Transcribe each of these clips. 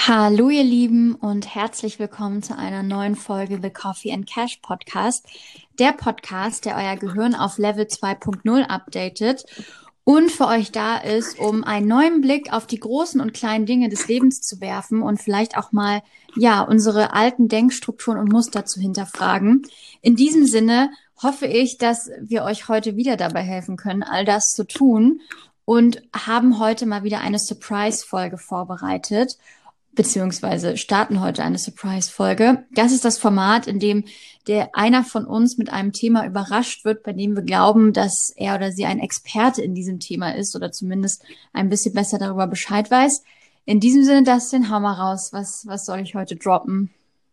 Hallo ihr Lieben und herzlich willkommen zu einer neuen Folge The Coffee and Cash Podcast. Der Podcast, der euer Gehirn auf Level 2.0 updatet und für euch da ist, um einen neuen Blick auf die großen und kleinen Dinge des Lebens zu werfen und vielleicht auch mal, ja, unsere alten Denkstrukturen und Muster zu hinterfragen. In diesem Sinne hoffe ich, dass wir euch heute wieder dabei helfen können, all das zu tun und haben heute mal wieder eine Surprise-Folge vorbereitet beziehungsweise starten heute eine Surprise-Folge. Das ist das Format, in dem einer von uns mit einem Thema überrascht wird, bei dem wir glauben, dass er oder sie ein Experte in diesem Thema ist oder zumindest ein bisschen besser darüber Bescheid weiß. In diesem Sinne, Dustin, hau mal raus. Was soll ich heute droppen?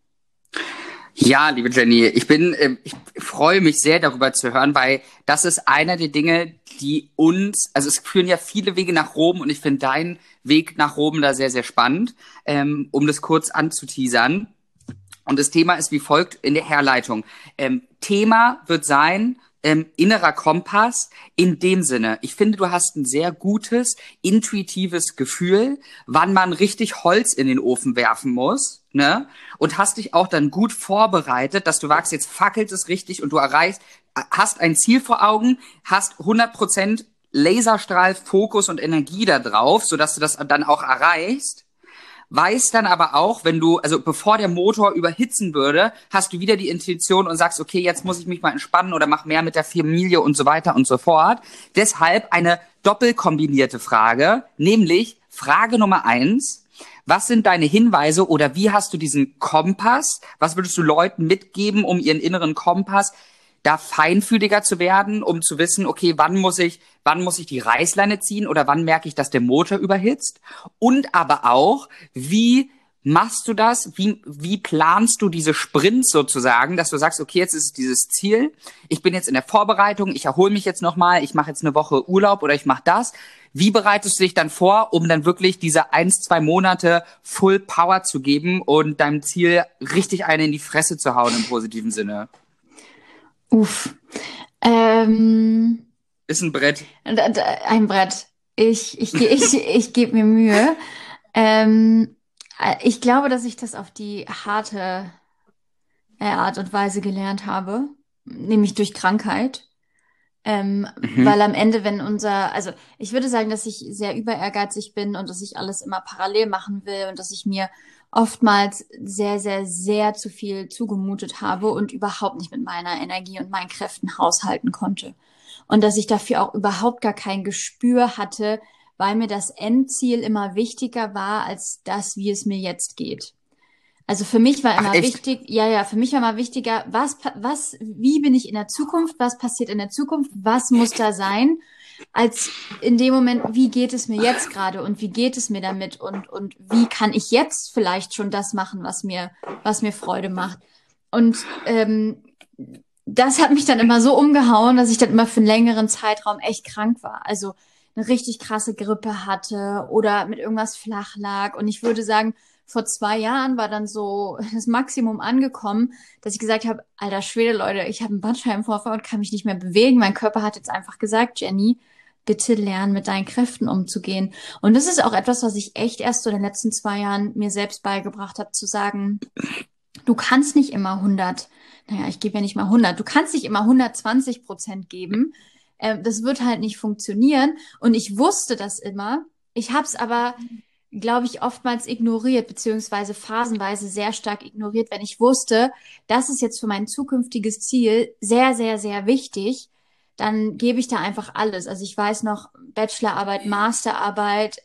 Ja, liebe Jenny, ich freue mich sehr darüber zu hören, weil das ist einer der Dinge, also es führen ja viele Wege nach Rom und ich finde deinen Weg nach Rom da sehr, sehr spannend, um das kurz anzuteasern. Und das Thema ist wie folgt in der Herleitung. Thema wird sein, innerer Kompass in dem Sinne. Ich finde, du hast ein sehr gutes, intuitives Gefühl, wann man richtig Holz in den Ofen werfen muss, ne? Und hast dich auch dann gut vorbereitet, dass du wagst, jetzt fackelt es richtig und du hast ein Ziel vor Augen, hast 100% Laserstrahl, Fokus und Energie da drauf, sodass du das dann auch erreichst. Weiß dann aber auch, also bevor der Motor überhitzen würde, hast du wieder die Intuition und sagst, okay, jetzt muss ich mich mal entspannen oder mach mehr mit der Familie und so weiter und so fort. Deshalb eine doppelkombinierte Frage, nämlich Frage Nummer 1. Was sind deine Hinweise oder wie hast du diesen Kompass? Was würdest du Leuten mitgeben, um ihren inneren Kompass da feinfühliger zu werden, um zu wissen, okay, wann muss ich die Reißleine ziehen oder wann merke ich, dass der Motor überhitzt? Und aber auch, wie machst du das? Wie planst du diese Sprints sozusagen, dass du sagst, okay, jetzt ist es dieses Ziel. Ich bin jetzt in der Vorbereitung, ich erhole mich jetzt nochmal, ich mache jetzt eine Woche Urlaub oder ich mache das. Wie bereitest du dich dann vor, um dann wirklich diese 1-2 Monate Full Power zu geben und deinem Ziel richtig eine in die Fresse zu hauen im positiven Sinne? Uff. Ist ein Brett. Ein Brett. Ich gebe mir Mühe. Ähm, Ich glaube, dass ich das auf die harte Art und Weise gelernt habe, nämlich durch Krankheit. Mhm. Weil am Ende, also ich würde sagen, dass ich sehr überehrgeizig bin und dass ich alles immer parallel machen will und dass ich mir oftmals sehr, sehr, sehr zu viel zugemutet habe und überhaupt nicht mit meiner Energie und meinen Kräften haushalten konnte. Und dass ich dafür auch überhaupt gar kein Gespür hatte, weil mir das Endziel immer wichtiger war als das, wie es mir jetzt geht. Also für mich war Ach, immer echt? wichtig, ja, für mich war immer wichtiger, wie bin ich in der Zukunft, was passiert in der Zukunft, was muss da sein, als in dem Moment, wie geht es mir jetzt gerade und wie geht es mir damit und wie kann ich jetzt vielleicht schon das machen, was mir Freude macht. Und das hat mich dann immer so umgehauen, dass ich dann immer für einen längeren Zeitraum echt krank war. Also eine richtig krasse Grippe hatte oder mit irgendwas flach lag. Und ich würde sagen, vor 2 Jahren war dann so das Maximum angekommen, dass ich gesagt habe, alter Schwede, Leute, ich habe einen Bandscheibenvorfall und kann mich nicht mehr bewegen. Mein Körper hat jetzt einfach gesagt, Jenny, bitte lernen, mit deinen Kräften umzugehen. Und das ist auch etwas, was ich echt erst so in den letzten 2 Jahren mir selbst beigebracht habe, zu sagen, du kannst nicht immer 100, naja, ich gebe ja nicht mal 100, du kannst nicht immer 120% geben. Das wird halt nicht funktionieren. Und ich wusste das immer. Ich habe es aber, glaube ich, oftmals ignoriert, beziehungsweise phasenweise sehr stark ignoriert, wenn ich wusste, das ist jetzt für mein zukünftiges Ziel sehr, sehr, sehr wichtig. Dann gebe ich da einfach alles. Also ich weiß noch, Bachelorarbeit, Masterarbeit,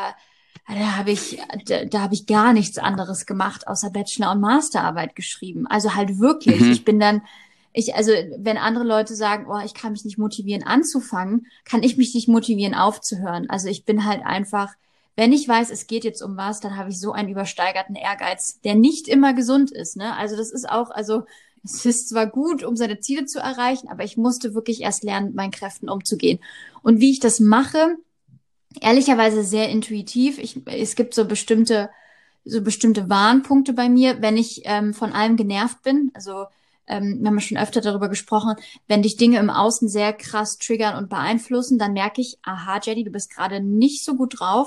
da habe ich gar nichts anderes gemacht, außer Bachelor- und Masterarbeit geschrieben. Also halt wirklich. Mhm. Also wenn andere Leute sagen, oh, ich kann mich nicht motivieren anzufangen, kann ich mich nicht motivieren aufzuhören. Also ich bin halt einfach, wenn ich weiß, es geht jetzt um was, dann habe ich so einen übersteigerten Ehrgeiz, der nicht immer gesund ist, ne? Also das ist auch, also es ist zwar gut, um seine Ziele zu erreichen, aber ich musste wirklich erst lernen, mit meinen Kräften umzugehen. Und wie ich das mache, ehrlicherweise sehr intuitiv. Es gibt so bestimmte Warnpunkte bei mir, wenn ich von allem genervt bin. Also wir haben ja schon öfter darüber gesprochen, wenn dich Dinge im Außen sehr krass triggern und beeinflussen, dann merke ich, aha, Jenny, du bist gerade nicht so gut drauf.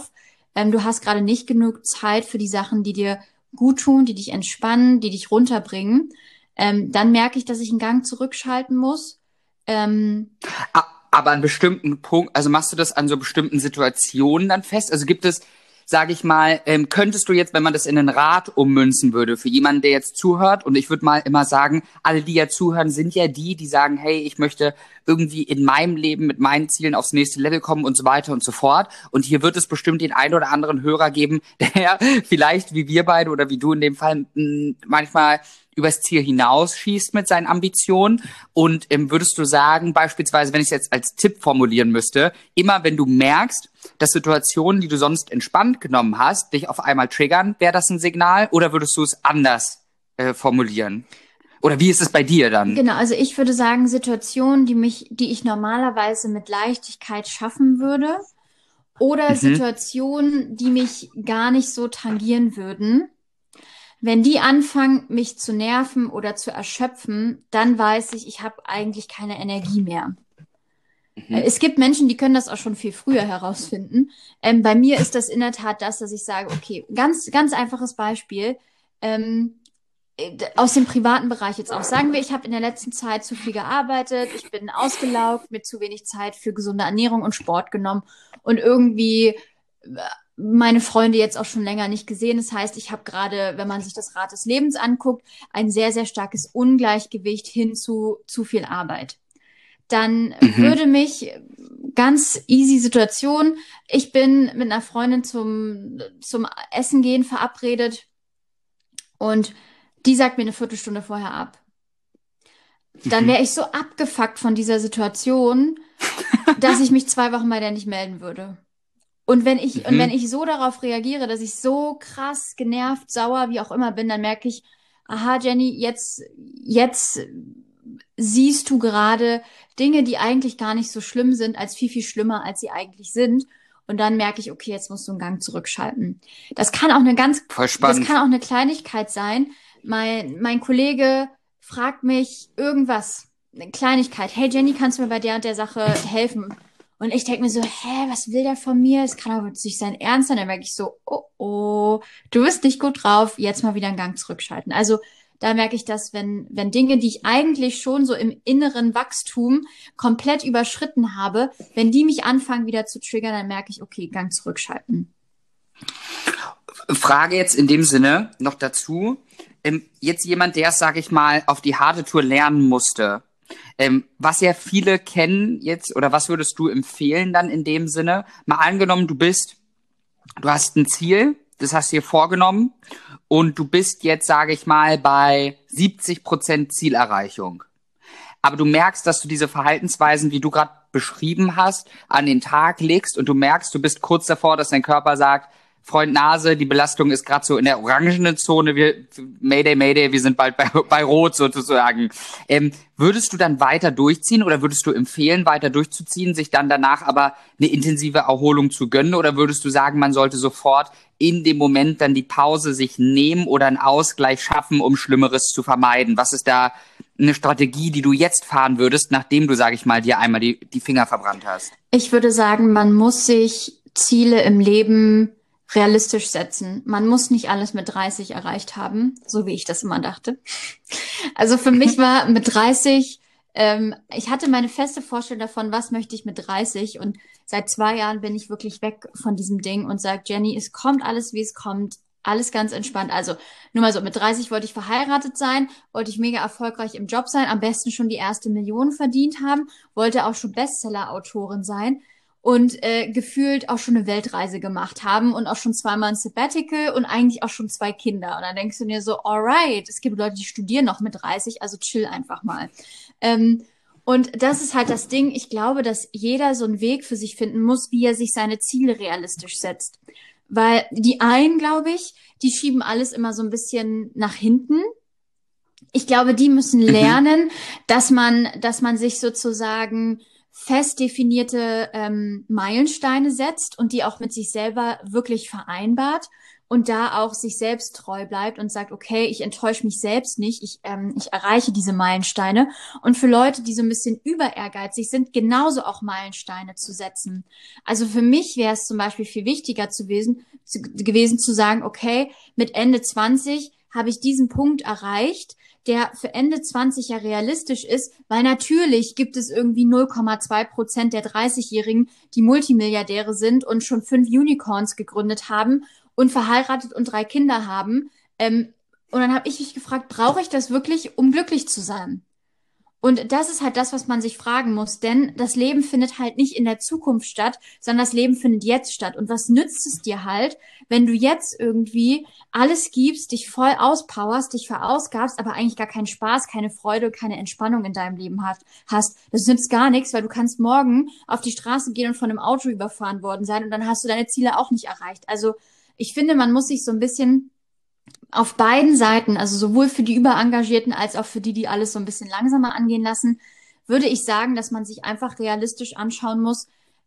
du hast gerade nicht genug Zeit für die Sachen, die dir gut tun, die dich entspannen, die dich runterbringen, dann merke ich, dass ich einen Gang zurückschalten muss. Aber an bestimmten Punkten, also machst du das an so bestimmten Situationen dann fest? Also gibt es, sage ich mal, könntest du jetzt, wenn man das in einen Rat ummünzen würde, für jemanden, der jetzt zuhört, und ich würde mal immer sagen, alle, die ja zuhören, sind ja die sagen, hey, ich möchte irgendwie in meinem Leben mit meinen Zielen aufs nächste Level kommen und so weiter und so fort. Und hier wird es bestimmt den einen oder anderen Hörer geben, der vielleicht wie wir beide oder wie du in dem Fall manchmal übers Ziel hinausschießt mit seinen Ambitionen. Und würdest du sagen, beispielsweise, wenn ich es jetzt als Tipp formulieren müsste, immer wenn du merkst, dass Situationen, die du sonst entspannt genommen hast, dich auf einmal triggern, wäre das ein Signal? Oder würdest du es anders formulieren? Oder wie ist es bei dir dann? Genau, also ich würde sagen, Situationen, die ich normalerweise mit Leichtigkeit schaffen würde, oder Situationen, die mich gar nicht so tangieren würden. Wenn die anfangen, mich zu nerven oder zu erschöpfen, dann weiß ich habe eigentlich keine Energie mehr. Es gibt Menschen, die können das auch schon viel früher herausfinden. Bei mir ist das in der Tat das, dass ich sage, okay, ganz, ganz einfaches Beispiel. Aus dem privaten Bereich jetzt auch. Sagen wir, ich habe in der letzten Zeit zu viel gearbeitet, ich bin ausgelaugt, mit zu wenig Zeit für gesunde Ernährung und Sport genommen und irgendwie meine Freunde jetzt auch schon länger nicht gesehen. Das heißt, ich habe gerade, wenn man sich das Rad des Lebens anguckt, ein sehr, sehr starkes Ungleichgewicht hin zu viel Arbeit. Dann würde mich ganz easy Situation, ich bin mit einer Freundin zum Essen gehen verabredet und die sagt mir eine Viertelstunde vorher ab. Dann wäre ich so abgefuckt von dieser Situation, dass ich mich 2 Wochen bei der nicht melden würde. Und wenn ich so darauf reagiere, dass ich so krass genervt, sauer, wie auch immer bin, dann merke ich, aha, Jenny, jetzt siehst du gerade Dinge, die eigentlich gar nicht so schlimm sind, als viel, viel schlimmer, als sie eigentlich sind. Und dann merke ich, okay, jetzt musst du einen Gang zurückschalten. Das kann auch eine Kleinigkeit sein. Mein Kollege fragt mich irgendwas, eine Kleinigkeit. Hey Jenny, kannst du mir bei der und der Sache helfen? Und ich denke mir so, was will der von mir? Es kann aber nicht sein Ernst sein. Dann merke ich so, oh, du bist nicht gut drauf, jetzt mal wieder einen Gang zurückschalten. Also da merke ich, dass wenn Dinge, die ich eigentlich schon so im inneren Wachstum komplett überschritten habe, wenn die mich anfangen wieder zu triggern, dann merke ich, okay, Gang zurückschalten. Frage jetzt in dem Sinne noch dazu. Jetzt jemand, der es, sage ich mal, auf die harte Tour lernen musste. Was ja viele kennen jetzt, oder was würdest du empfehlen dann in dem Sinne? Mal angenommen, du hast ein Ziel, das hast du dir vorgenommen und du bist jetzt, sage ich mal, bei 70% Zielerreichung. Aber du merkst, dass du diese Verhaltensweisen, wie du gerade beschrieben hast, an den Tag legst und du merkst, du bist kurz davor, dass dein Körper sagt, Freund Nase, die Belastung ist gerade so in der orangenen Zone, Mayday, Mayday, wir sind bald bei Rot sozusagen. Würdest du dann weiter durchziehen oder würdest du empfehlen, weiter durchzuziehen, sich dann danach aber eine intensive Erholung zu gönnen, oder würdest du sagen, man sollte sofort in dem Moment dann die Pause sich nehmen oder einen Ausgleich schaffen, um Schlimmeres zu vermeiden? Was ist da eine Strategie, die du jetzt fahren würdest, nachdem du, sage ich mal, dir einmal die Finger verbrannt hast? Ich würde sagen, man muss sich Ziele im Leben realistisch setzen. Man muss nicht alles mit 30 erreicht haben, so wie ich das immer dachte. Also für mich war mit 30, ich hatte meine feste Vorstellung davon, was möchte ich mit 30, und seit 2 Jahren bin ich wirklich weg von diesem Ding und sage, Jenny, es kommt alles, wie es kommt, alles ganz entspannt. Also nur mal so, mit 30 wollte ich verheiratet sein, wollte ich mega erfolgreich im Job sein, am besten schon die erste Million verdient haben, wollte auch schon Bestseller-Autorin sein und gefühlt auch schon eine Weltreise gemacht haben und auch schon 2-mal ein Sabbatical und eigentlich auch schon 2 Kinder. Und dann denkst du dir so, alright, es gibt Leute, die studieren noch mit 30, also chill einfach mal. Und das ist halt das Ding. Ich glaube, dass jeder so einen Weg für sich finden muss, wie er sich seine Ziele realistisch setzt. Weil die einen, glaube ich, die schieben alles immer so ein bisschen nach hinten. Ich glaube, die müssen lernen, dass man sich sozusagen fest definierte Meilensteine setzt und die auch mit sich selber wirklich vereinbart und da auch sich selbst treu bleibt und sagt, okay, ich enttäusche mich selbst nicht, ich erreiche diese Meilensteine. Und für Leute, die so ein bisschen über ehrgeizig sind, genauso auch Meilensteine zu setzen. Also für mich wäre es zum Beispiel viel wichtiger gewesen zu sagen, okay, mit Ende 20 habe ich diesen Punkt erreicht, der für Ende 20 ja realistisch ist, weil natürlich gibt es irgendwie 0,2% der 30-Jährigen, die Multimilliardäre sind und schon 5 Unicorns gegründet haben und verheiratet und 3 Kinder haben. Und dann habe ich mich gefragt, brauche ich das wirklich, um glücklich zu sein? Und das ist halt das, was man sich fragen muss, denn das Leben findet halt nicht in der Zukunft statt, sondern das Leben findet jetzt statt. Und was nützt es dir halt, wenn du jetzt irgendwie alles gibst, dich voll auspowerst, dich verausgabst, aber eigentlich gar keinen Spaß, keine Freude, keine Entspannung in deinem Leben hast. Das nützt gar nichts, weil du kannst morgen auf die Straße gehen und von einem Auto überfahren worden sein und dann hast du deine Ziele auch nicht erreicht. Also ich finde, man muss sich so ein bisschen auf beiden Seiten, also sowohl für die Überengagierten als auch für die, die alles so ein bisschen langsamer angehen lassen, würde ich sagen, dass man sich einfach realistisch anschauen muss,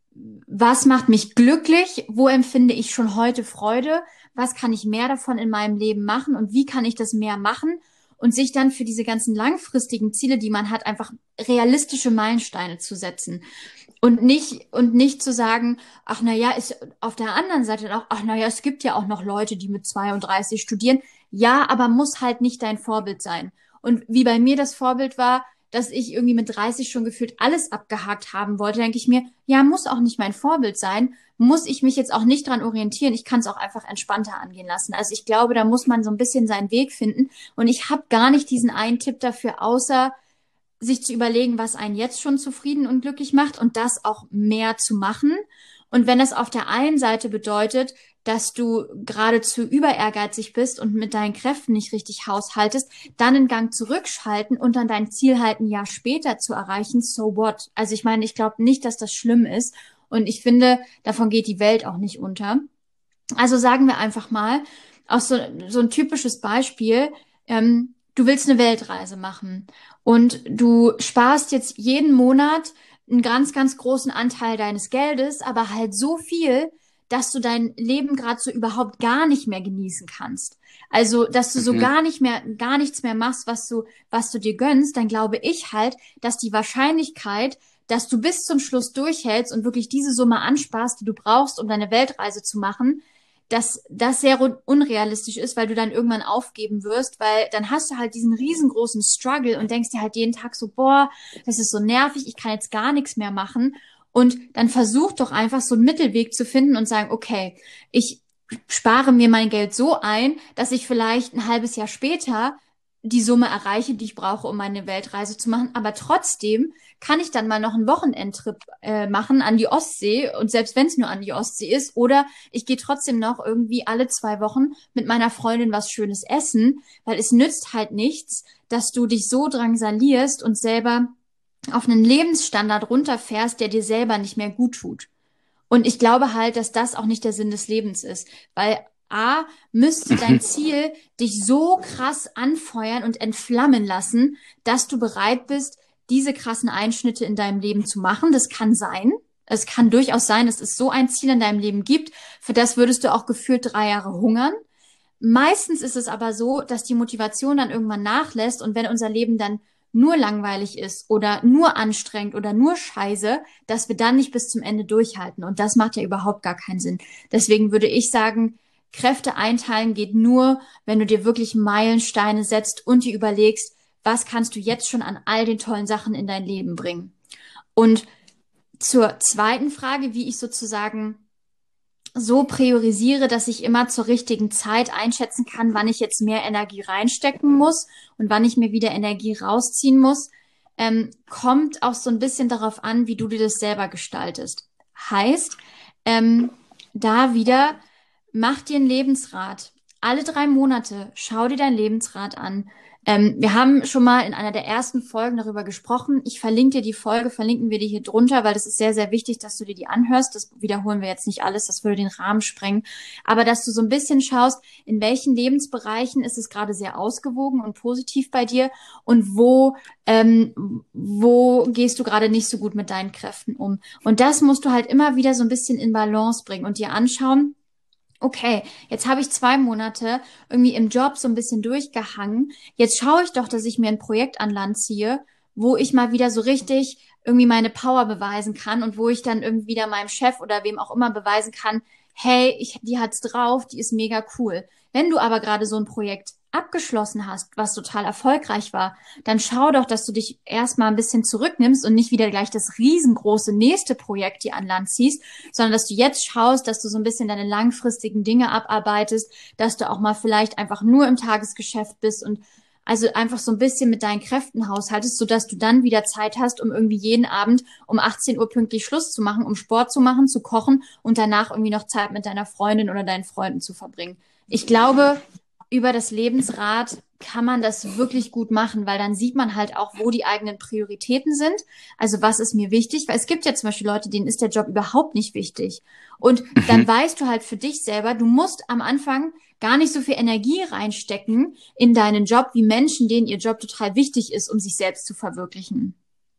was macht mich glücklich, wo empfinde ich schon heute Freude, was kann ich mehr davon in meinem Leben machen und wie kann ich das mehr machen und sich dann für diese ganzen langfristigen Ziele, die man hat, einfach realistische Meilensteine zu setzen. Und nicht zu sagen, ach na ja, ist auf der anderen Seite auch, ach na ja, es gibt ja auch noch Leute, die mit 32 studieren. Ja, aber muss halt nicht dein Vorbild sein. Und wie bei mir das Vorbild war, dass ich irgendwie mit 30 schon gefühlt alles abgehakt haben wollte, denke ich mir, ja, muss auch nicht mein Vorbild sein, muss ich mich jetzt auch nicht dran orientieren, ich kann es auch einfach entspannter angehen lassen. Also ich glaube, da muss man so ein bisschen seinen Weg finden. Und ich habe gar nicht diesen einen Tipp dafür, außer sich zu überlegen, was einen jetzt schon zufrieden und glücklich macht und das auch mehr zu machen. Und wenn es auf der einen Seite bedeutet, dass du geradezu über ehrgeizig bist und mit deinen Kräften nicht richtig haushaltest, dann einen Gang zurückschalten und dann dein Ziel halt ein Jahr später zu erreichen, so what? Also ich meine, ich glaube nicht, dass das schlimm ist und ich finde, davon geht die Welt auch nicht unter. Also sagen wir einfach mal, auch so ein typisches Beispiel, du willst eine Weltreise machen und du sparst jetzt jeden Monat einen ganz, ganz großen Anteil deines Geldes, aber halt so viel, dass du dein Leben gerade so überhaupt gar nicht mehr genießen kannst. Also, dass du so Mhm. gar nichts mehr machst, was du dir gönnst, dann glaube ich halt, dass die Wahrscheinlichkeit, dass du bis zum Schluss durchhältst und wirklich diese Summe ansparst, die du brauchst, um deine Weltreise zu machen, dass das sehr unrealistisch ist, weil du dann irgendwann aufgeben wirst, weil dann hast du halt diesen riesengroßen Struggle und denkst dir halt jeden Tag so, boah, das ist so nervig, ich kann jetzt gar nichts mehr machen. Und dann versuch doch einfach so einen Mittelweg zu finden und sagen, okay, ich spare mir mein Geld so ein, dass ich vielleicht ein halbes Jahr später die Summe erreiche, die ich brauche, um meine Weltreise zu machen. Aber trotzdem kann ich dann mal noch einen Wochenendtrip machen an die Ostsee. Und selbst wenn es nur an die Ostsee ist, oder ich gehe trotzdem noch irgendwie alle 2 Wochen mit meiner Freundin was Schönes essen, weil es nützt halt nichts, dass du dich so drangsalierst und selber auf einen Lebensstandard runterfährst, der dir selber nicht mehr gut tut. Und ich glaube halt, dass das auch nicht der Sinn des Lebens ist, weil A, müsste dein Ziel dich so krass anfeuern und entflammen lassen, dass du bereit bist, diese krassen Einschnitte in deinem Leben zu machen. Das kann sein. Es kann durchaus sein, dass es so ein Ziel in deinem Leben gibt, für das würdest du auch gefühlt 3 Jahre hungern. Meistens ist es aber so, dass die Motivation dann irgendwann nachlässt und wenn unser Leben dann nur langweilig ist oder nur anstrengend oder nur scheiße, dass wir dann nicht bis zum Ende durchhalten. Und das macht ja überhaupt gar keinen Sinn. Deswegen würde ich sagen, Kräfte einteilen geht nur, wenn du dir wirklich Meilensteine setzt und dir überlegst, was kannst du jetzt schon an all den tollen Sachen in dein Leben bringen. Und zur zweiten Frage, wie ich sozusagen so priorisiere, dass ich immer zur richtigen Zeit einschätzen kann, wann ich jetzt mehr Energie reinstecken muss und wann ich mir wieder Energie rausziehen muss, kommt auch so ein bisschen darauf an, wie du dir das selber gestaltest. Heißt, da wieder, mach dir einen Lebensrat. Alle 3 Monate schau dir dein Lebensrat an. Wir haben schon mal in einer der ersten Folgen darüber gesprochen. Ich verlinke dir die Folge, verlinken wir dir hier drunter, weil das ist sehr, sehr wichtig, dass du dir die anhörst. Das wiederholen wir jetzt nicht alles, das würde den Rahmen sprengen. Aber dass du so ein bisschen schaust, in welchen Lebensbereichen ist es gerade sehr ausgewogen und positiv bei dir und wo gehst du gerade nicht so gut mit deinen Kräften um. Und das musst du halt immer wieder so ein bisschen in Balance bringen und dir anschauen, okay, jetzt habe ich 2 Monate irgendwie im Job so ein bisschen durchgehangen. Jetzt schaue ich doch, dass ich mir ein Projekt an Land ziehe, wo ich mal wieder so richtig irgendwie meine Power beweisen kann und wo ich dann irgendwie wieder meinem Chef oder wem auch immer beweisen kann, hey, die hat's drauf, die ist mega cool. Wenn du aber gerade so ein Projekt abgeschlossen hast, was total erfolgreich war, dann schau doch, dass du dich erstmal ein bisschen zurücknimmst und nicht wieder gleich das riesengroße nächste Projekt dir an Land ziehst, sondern dass du jetzt schaust, dass du so ein bisschen deine langfristigen Dinge abarbeitest, dass du auch mal vielleicht einfach nur im Tagesgeschäft bist und also einfach so ein bisschen mit deinen Kräften haushaltest, sodass du dann wieder Zeit hast, um irgendwie jeden Abend um 18 Uhr pünktlich Schluss zu machen, um Sport zu machen, zu kochen und danach irgendwie noch Zeit mit deiner Freundin oder deinen Freunden zu verbringen. Ich glaube, über das Lebensrad kann man das wirklich gut machen, weil dann sieht man halt auch, wo die eigenen Prioritäten sind. Also was ist mir wichtig? Weil es gibt ja zum Beispiel Leute, denen ist der Job überhaupt nicht wichtig. Und dann Mhm. weißt du halt für dich selber, du musst am Anfang gar nicht so viel Energie reinstecken in deinen Job wie Menschen, denen ihr Job total wichtig ist, um sich selbst zu verwirklichen.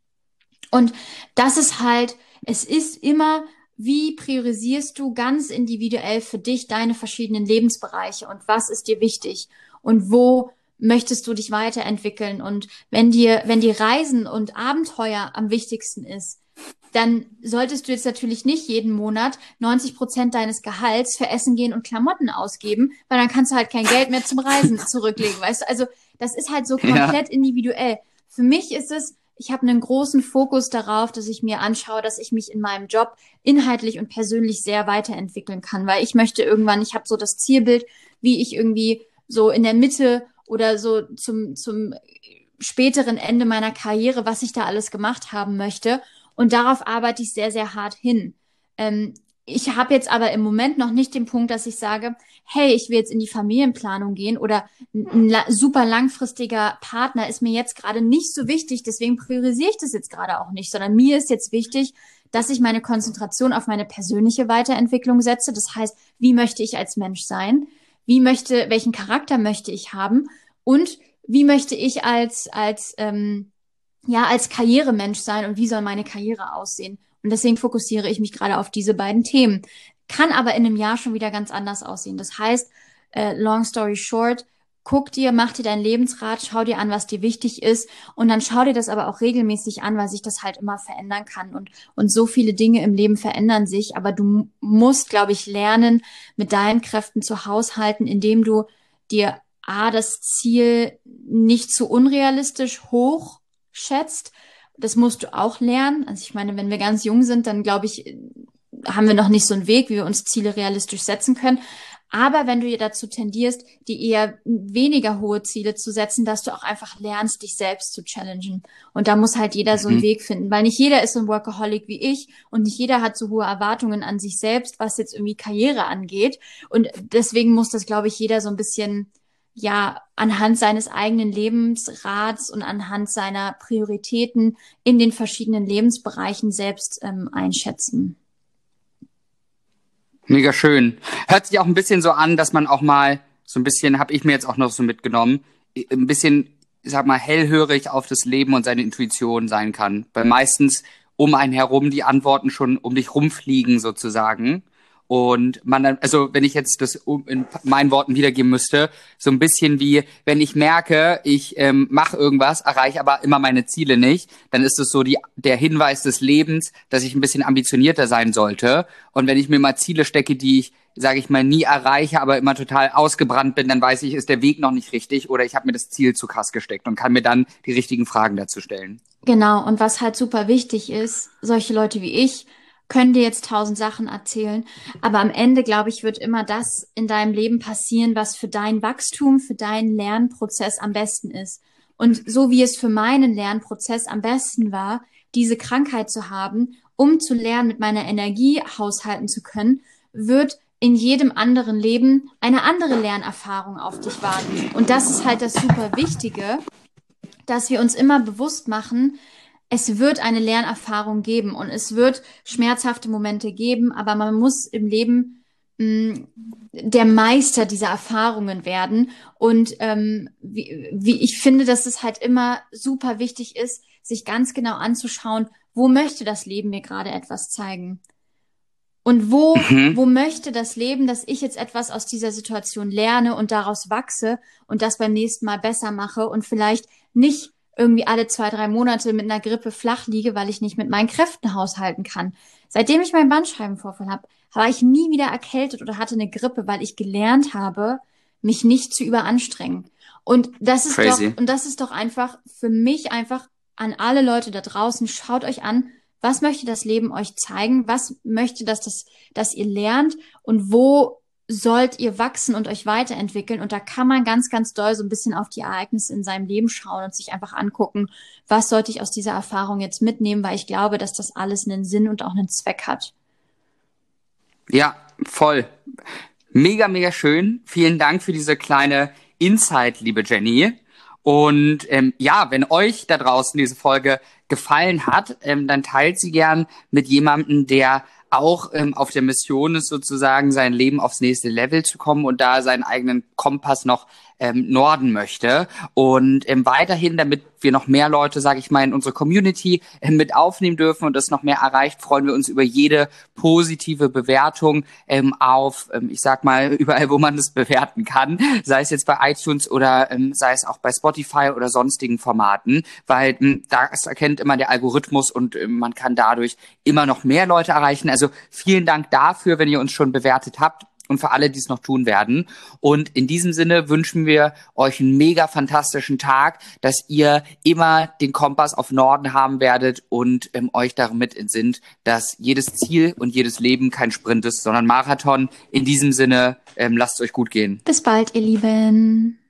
Und das ist halt, es ist immer, wie priorisierst du ganz individuell für dich deine verschiedenen Lebensbereiche und was ist dir wichtig und wo möchtest du dich weiterentwickeln? Und wenn dir Reisen und Abenteuer am wichtigsten ist, dann solltest du jetzt natürlich nicht jeden Monat 90% deines Gehalts für Essen gehen und Klamotten ausgeben, weil dann kannst du halt kein Geld mehr zum Reisen zurücklegen, weißt du? Also das ist halt so Ja. komplett individuell. Für mich ist es, ich habe einen großen Fokus darauf, dass ich mir anschaue, dass ich mich in meinem Job inhaltlich und persönlich sehr weiterentwickeln kann, weil ich möchte irgendwann, ich habe so das Zielbild, wie ich irgendwie so in der Mitte oder so zum späteren Ende meiner Karriere, was ich da alles gemacht haben möchte. Und darauf arbeite ich sehr, sehr hart hin. Ähm, Ich habe jetzt aber im Moment noch nicht den Punkt, dass ich sage, hey, ich will jetzt in die Familienplanung gehen oder ein super langfristiger Partner ist mir jetzt gerade nicht so wichtig, deswegen priorisiere ich das jetzt gerade auch nicht, sondern mir ist jetzt wichtig, dass ich meine Konzentration auf meine persönliche Weiterentwicklung setze. Das heißt, wie möchte ich als Mensch sein? Welchen Charakter möchte ich haben? Und wie möchte ich als Karrieremensch sein und wie soll meine Karriere aussehen? Und deswegen fokussiere ich mich gerade auf diese beiden Themen. Kann aber in einem Jahr schon wieder ganz anders aussehen. Das heißt, long story short, mach dir dein Lebensrad, schau dir an, was dir wichtig ist und dann schau dir das aber auch regelmäßig an, weil sich das halt immer verändern kann und so viele Dinge im Leben verändern sich, aber du musst, glaube ich, lernen, mit deinen Kräften zu haushalten, indem du dir das Ziel nicht zu unrealistisch hoch schätzt. Das musst du auch lernen. Also ich meine, wenn wir ganz jung sind, dann glaube ich, haben wir noch nicht so einen Weg, wie wir uns Ziele realistisch setzen können. Aber wenn du dir dazu tendierst, die eher weniger hohe Ziele zu setzen, dass du auch einfach lernst, dich selbst zu challengen. Und da muss halt jeder so einen Mhm. Weg finden, weil nicht jeder ist so ein Workaholic wie ich und nicht jeder hat so hohe Erwartungen an sich selbst, was jetzt irgendwie Karriere angeht. Und deswegen muss das, glaube ich, jeder so ein bisschen ja anhand seines eigenen Lebensrats und anhand seiner Prioritäten in den verschiedenen Lebensbereichen selbst einschätzen. Mega schön. Hört sich auch ein bisschen so an, dass man auch mal so ein bisschen, habe ich mir jetzt auch noch so mitgenommen, ein bisschen, ich sag mal, hellhörig auf das Leben und seine Intuition sein kann. Weil meistens um einen herum die Antworten schon um dich rumfliegen sozusagen. Und man dann, also wenn ich jetzt das in meinen Worten wiedergeben müsste, so ein bisschen wie, wenn ich merke, ich mache irgendwas, erreiche aber immer meine Ziele nicht, dann ist es so der Hinweis des Lebens, dass ich ein bisschen ambitionierter sein sollte. Und wenn ich mir mal Ziele stecke, die ich, sage ich mal, nie erreiche, aber immer total ausgebrannt bin, dann weiß ich, ist der Weg noch nicht richtig oder ich habe mir das Ziel zu krass gesteckt und kann mir dann die richtigen Fragen dazu stellen. Genau, und was halt super wichtig ist, solche Leute wie ich können dir jetzt 1000 Sachen erzählen, aber am Ende, glaube ich, wird immer das in deinem Leben passieren, was für dein Wachstum, für deinen Lernprozess am besten ist. Und so wie es für meinen Lernprozess am besten war, diese Krankheit zu haben, um zu lernen, mit meiner Energie haushalten zu können, wird in jedem anderen Leben eine andere Lernerfahrung auf dich warten. Und das ist halt das super Wichtige, dass wir uns immer bewusst machen, es wird eine Lernerfahrung geben und es wird schmerzhafte Momente geben, aber man muss im Leben der Meister dieser Erfahrungen werden. Und wie ich finde, dass es halt immer super wichtig ist, sich ganz genau anzuschauen, wo möchte das Leben mir gerade etwas zeigen. Und wo möchte das Leben, dass ich jetzt etwas aus dieser Situation lerne und daraus wachse und das beim nächsten Mal besser mache und vielleicht nicht irgendwie alle 2, 3 Monate mit einer Grippe flach liege, weil ich nicht mit meinen Kräften haushalten kann. Seitdem ich meinen Bandscheibenvorfall habe, war ich nie wieder erkältet oder hatte eine Grippe, weil ich gelernt habe, mich nicht zu überanstrengen. Crazy. Und das ist doch einfach für mich einfach an alle Leute da draußen, schaut euch an, was möchte das Leben euch zeigen? Was möchte dass ihr lernt? Und wo sollt ihr wachsen und euch weiterentwickeln? Und da kann man ganz, ganz doll so ein bisschen auf die Ereignisse in seinem Leben schauen und sich einfach angucken, was sollte ich aus dieser Erfahrung jetzt mitnehmen? Weil ich glaube, dass das alles einen Sinn und auch einen Zweck hat. Ja, voll. Mega, mega schön. Vielen Dank für diese kleine Insight, liebe Jenny. Und ja, wenn euch da draußen diese Folge gefallen hat, dann teilt sie gern mit jemandem, der auch auf der Mission ist, sozusagen sein Leben aufs nächste Level zu kommen und da seinen eigenen Kompass noch norden möchte. Und weiterhin, damit wir noch mehr Leute, sage ich mal, in unsere Community mit aufnehmen dürfen und das noch mehr erreicht, freuen wir uns über jede positive Bewertung auf, ich sag mal, überall, wo man das bewerten kann, sei es jetzt bei iTunes oder sei es auch bei Spotify oder sonstigen Formaten, weil das erkennt immer der Algorithmus und man kann dadurch immer noch mehr Leute erreichen. Also vielen Dank dafür, wenn ihr uns schon bewertet habt. Und für alle, die es noch tun werden. Und in diesem Sinne wünschen wir euch einen mega fantastischen Tag, dass ihr immer den Kompass auf Norden haben werdet und euch damit entsinnt, dass jedes Ziel und jedes Leben kein Sprint ist, sondern Marathon. In diesem Sinne, lasst es euch gut gehen. Bis bald, ihr Lieben.